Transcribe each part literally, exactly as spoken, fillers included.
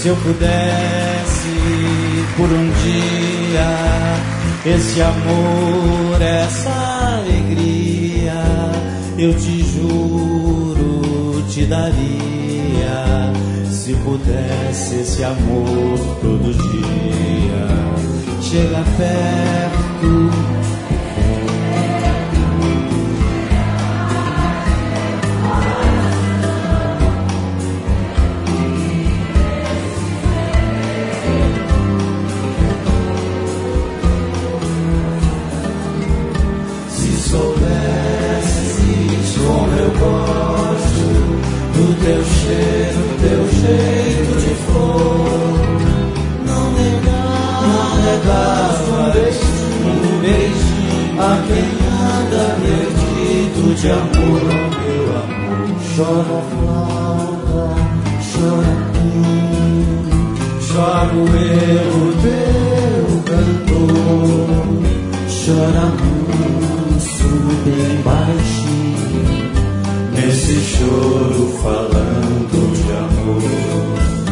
Se eu pudesse por um dia esse amor, essa alegria, eu te juro, te daria. Se pudesse esse amor todo dia, chega perto. Teu cheiro, teu jeito de flor, não negava, não negava um beijinho, um beijinho a quem anda perdido de amor, meu amor. Chora flauta, chora pinho, choro eu, teu cantor, chora manso, bem baixinho, nesse choro falando de amor.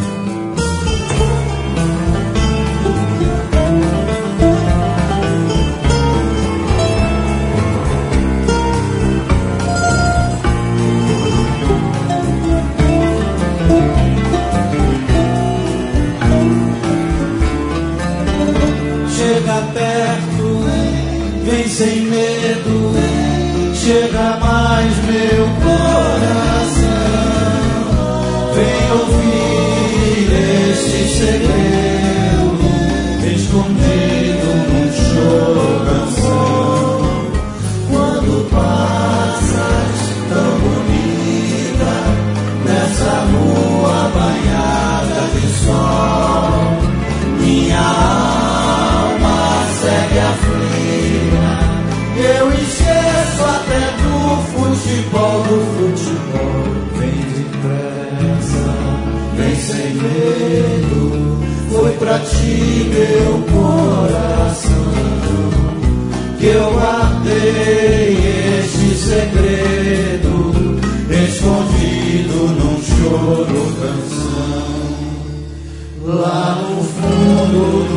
Chega perto, vem sem medo, chega mais meu coração, vem ouvir este segredo, escondido num choro canção. Quando passas tão bonita, nessa rua banhada de sol, minha alma segue aflita, eu esqueço até do futebol, do futebol. Vem depressa, vem sem medo, foi pra ti meu coração, que eu guardei este segredo, escondido num choro canção. Lá no fundo do